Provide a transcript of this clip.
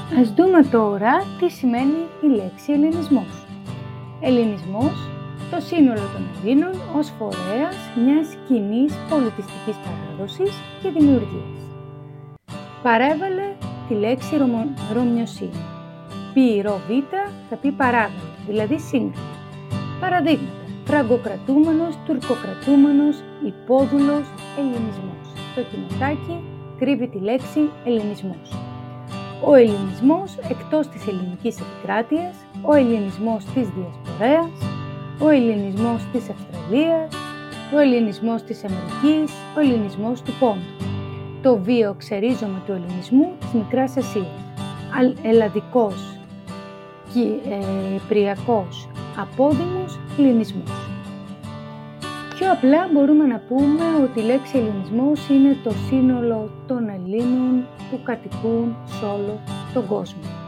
Ας δούμε τώρα τι σημαίνει η λέξη ελληνισμός. Ελληνισμός, το σύνολο των Ελλήνων ως φορέας μιας κοινής πολιτιστικής παράδοσης και δημιουργίας. Παρέβαλε τη λέξη ρωμιοσύνη. Πει ρο β θα πει παράβαλε, δηλαδή σύγκριση. Παραδείγματα: φραγκοκρατούμενος, τουρκοκρατούμενος, υπόδουλος, ελληνισμός. Το κειμενάκι κρύβει τη λέξη ελληνισμός. Ο ελληνισμός εκτός της ελληνικής επικράτειας, ο ελληνισμός της διασπορέας, ο ελληνισμός της Αυστραλίας, ο ελληνισμός της Αμερικής, ο ελληνισμός του Πόντου. Το βίο ξερίζωμα του ελληνισμού της Μικράς Ασίας. Ελλαδικός, κυπριακός, απόδημος, ελληνισμός. Πιο απλά μπορούμε να πούμε ότι η λέξη ελληνισμός είναι το σύνολο των Ελλήνων που κατοικούν σε όλο τον κόσμο.